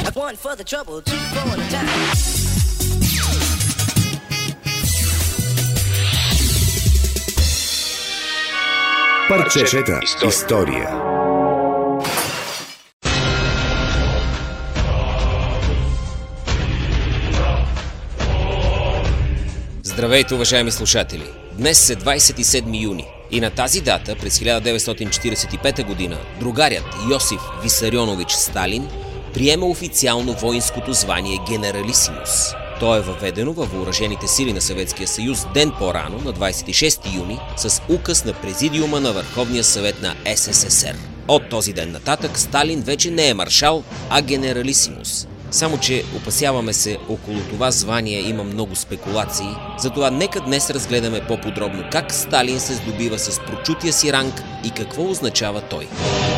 One for the trouble, two for the time. Парчета история. Здравейте, уважаеми слушатели! Днес е 27 юни и на тази дата, през 1945 година, другарят Йосиф Висарионович Сталин приема официално воинското звание генералисимус. То е въведено във въоръжените сили на Съветския съюз ден по-рано, на 26 юни, с указ на Президиума на Върховния съвет на СССР. От този ден нататък Сталин вече не е маршал, а генералисимус. Само че, опасяваме се, около това звание има много спекулации, затова нека днес разгледаме по-подробно как Сталин се здобива с прочутия си ранг и какво означава той.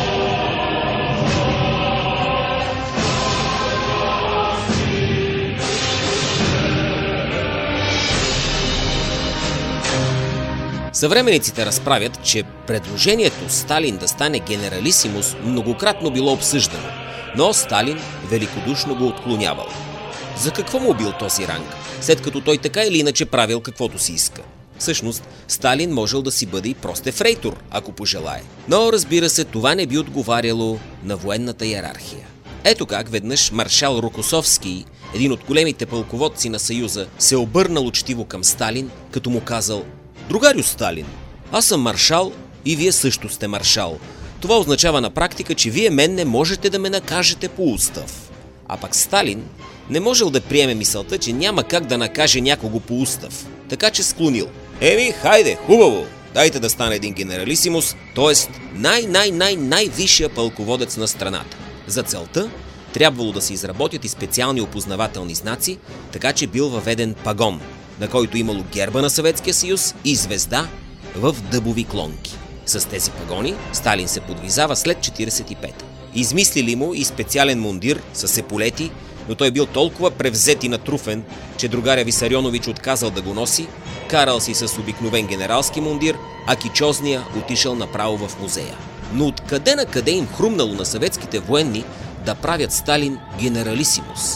Съвременниците разправят, че предложението Сталин да стане генералисимус многократно било обсъждано, но Сталин великодушно го отклонявал. За какво му бил този ранг, след като той така или иначе правил каквото си иска? Всъщност, Сталин можел да си бъде и прост ефрейтор, ако пожелае. Но, разбира се, това не би отговаряло на военната йерархия. Ето как веднъж маршал Рокосовски, един от големите пълководци на Съюза, се обърнал учтиво към Сталин, като му казал: „Другарю Сталин, аз съм маршал и вие също сте маршал. Това означава на практика, че вие мен не можете да ме накажете по устав." А пък Сталин не можел да приеме мисълта, че няма как да накаже някого по устав. Така че склонил: „Еми, хайде, хубаво, дайте да стане един генералисимус, т.е. най-висшия пълководец на страната." За целта трябвало да се изработят и специални опознавателни знаци, така че бил въведен пагон, на който имало герба на Съветския съюз и звезда в дъбови клонки. С тези пагони Сталин се подвизава след 45-та. Измислили му и специален мундир с еполети, но той бил толкова превзет и натруфен, че другаря Висарионович отказал да го носи, карал си с обикновен генералски мундир, а кичозния отишъл направо в музея. Но откъде на къде им хрумнало на съветските военни да правят Сталин генералисимус?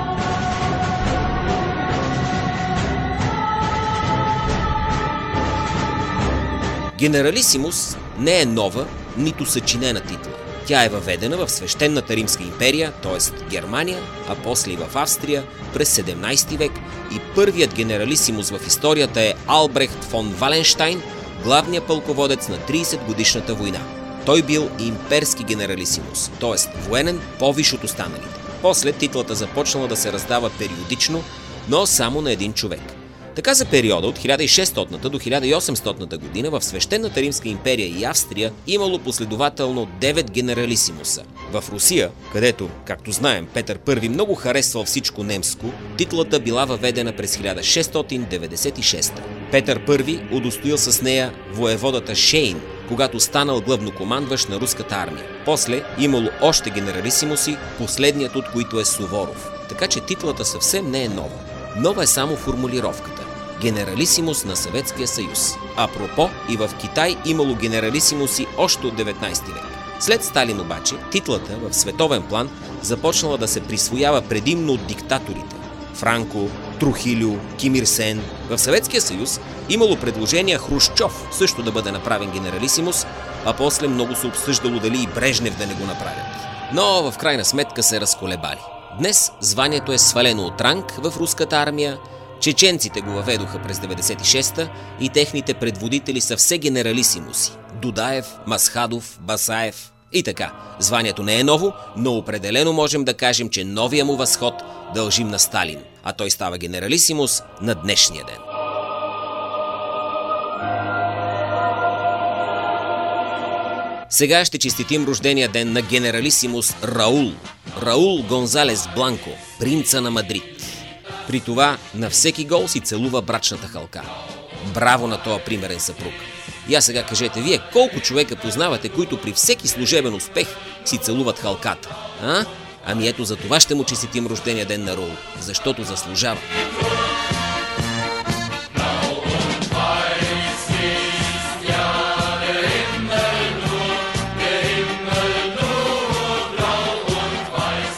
Генералисимус не е нова, нито съчинена титла. Тя е въведена в Свещенната Римска империя, т.е. Германия, а после и в Австрия през 17 век и първият генералисимус в историята е Албрехт фон Валенщайн, главният пълководец на 30-годишната война. Той бил имперски генералисимус, т.е. военен по-висш от останалите. После титлата започнала да се раздава периодично, но само на един човек. Така за периода от 1600 до 1800 година в Свещенната Римска империя и Австрия имало последователно 9 генералисимуса. В Русия, където, както знаем, Петър I много харесвал всичко немско, титлата била въведена през 1696. Петър I удостоил с нея воеводата Шейн, когато станал главнокомандващ на руската армия. После имало още генералисимуси, последният от които е Суворов. Така че титлата съвсем не е нова. Нова е само формулировката – генералисимус на Съветския съюз. Апропо, и в Китай имало генералисимуси още от 19 век. След Сталин обаче, титлата в световен план започнала да се присвоява предимно от диктаторите – Франко, Трухилю, Ким Ир Сен. В Съветския съюз имало предложение Хрушчов също да бъде направен генералисимус, а после много се обсъждало дали и Брежнев да не го направят. Но в крайна сметка се разколебали. Днес званието е свалено от ранг в руската армия, чеченците го въведоха през 96-та и техните предводители са все генералисимуси – Дудаев, Масхадов, Басаев и така. Званието не е ново, но определено можем да кажем, че новия му възход дължим на Сталин, а той става генералисимус на днешния ден. Сега ще честитим рождения ден на генералисимус Раул Гонзалес Бланко, принца на Мадрид. При това на всеки гол си целува брачната халка. Браво на този примерен съпруг! И аз сега кажете вие, колко човека познавате, които при всеки служебен успех си целуват халката? А? Ами ето за това ще му честитим рождения ден на Раул, защото заслужава.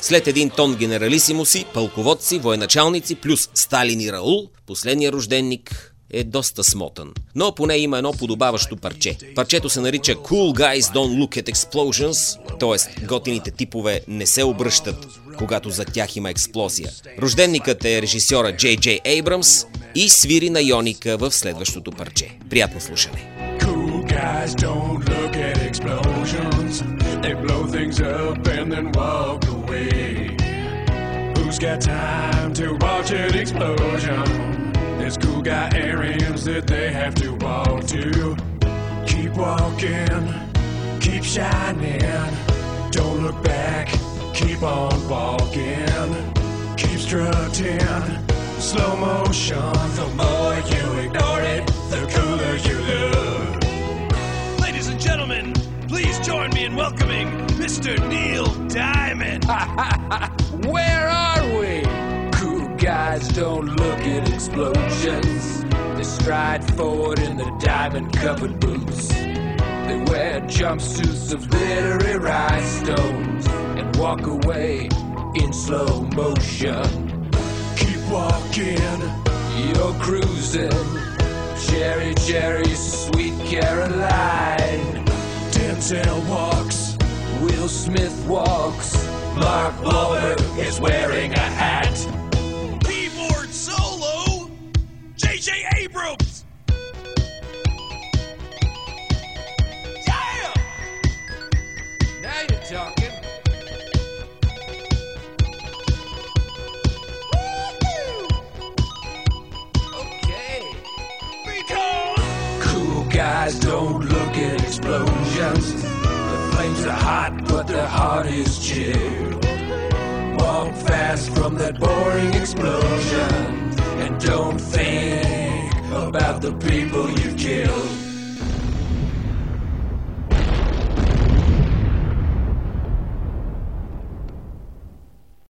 След един тон генералисимуси, пълководци, военачалници, плюс Сталин и Раул, последният рожденник е доста смотан. Но поне има едно подобаващо парче. Парчето се нарича Cool Guys Don't Look at Explosions, т.е. готините типове не се обръщат, когато за тях има експлозия. Рожденникът е режисьора Джей Джей Ейбрамс и свири на йоника в следващото парче. Приятно слушане! Cool guys don't look at explosions. They blow things up and then walk away. Who's got time to watch an explosion? There's cool guy areas that they have to walk to. Keep walking, keep shining. Don't look back, keep on walking. Keep strutting, slow motion. The more you ignore it, the cooler you look. Ladies and gentlemen, please join me in welcoming Mr. Neil Diamond. Where are we? Cool guys don't look at explosions. They stride forward in the diamond-covered boots. They wear jumpsuits of glittery rhinestones and walk away in slow motion. Keep walking, You're cruising, cherry, cherry, sweet Caroline. Denzel walks, Will Smith walks, Mark Wahlberg is wearing a hat. Keyboard solo, J.J. Abrams. Yeah! Now you're talking. Okay. Because Cool guys don't look at explosions. The flames are hot, but their heart is chilled. Walk fast from that boring explosion and don't think about the people you